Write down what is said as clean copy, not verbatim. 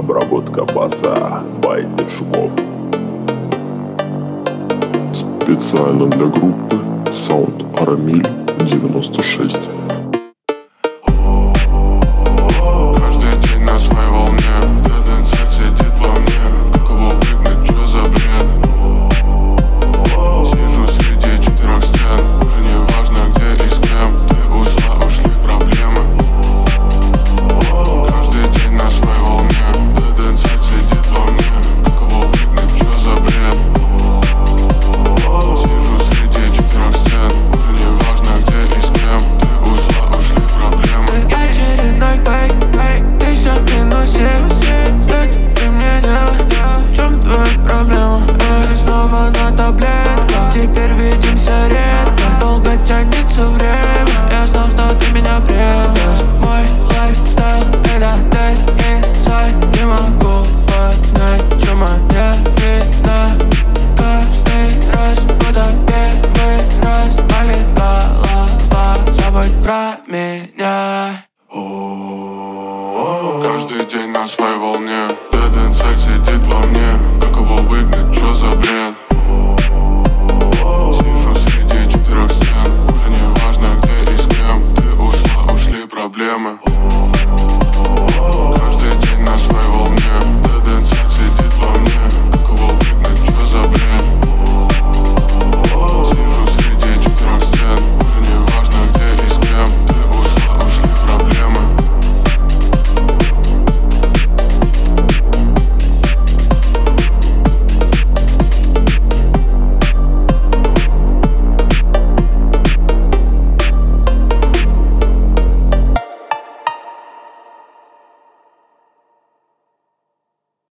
Обработка баса Байти Шуков. Специально для группы Sound Арамиль 96. Каждый день на своей волне, Деденсет сидит во мне. Как его выгнать, чё за бред? Сижу среди четырех стен, уже не важно где и с кем. Ты ушла, ушли проблемы. Каждый день на своей волне, Деденсет сидит во мне. Как его выгнать, чё за бред? Сижу среди четырех стен, уже не важно где и с кем. Ты ушла, ушли проблемы. Очередной фейк, ты все в минусе. Что ты мне делаешь? В чем твоя проблема? Эй, снова на таблетках, теперь видимся редко. Долго тянется время, я знал, что ты меня предашь. Мой лайфстайл — это dead inside. Не могу понять, чем мне видно. Каждый раз, будто первый раз. Болит голова, забудь про меня. Каждый день на своей волне, Деденсет сидит во мне. Как его выгнать, чё за бред? Сижу среди четырех стен, уже не важно где и с кем. Ты ушла, ушли проблемы.